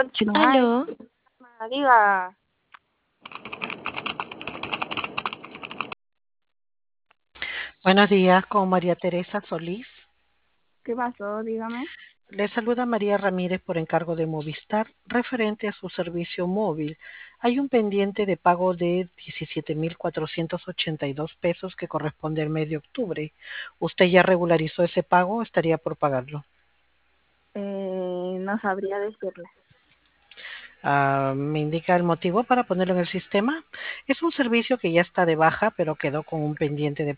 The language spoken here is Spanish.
Ay, Aló, diga, Buenos días, con María Teresa Solís. ¿qué pasó? Dígame. Le saluda María Ramírez por encargo de Movistar, referente a su servicio móvil. Hay un pendiente de pago de 17.482 pesos que corresponde al mes de octubre. ¿Usted ya regularizó ese pago o estaría por pagarlo? No sabría decirle. ¿Me indica el motivo para ponerlo en el sistema? Es un servicio que ya está de baja, pero quedó con un pendiente de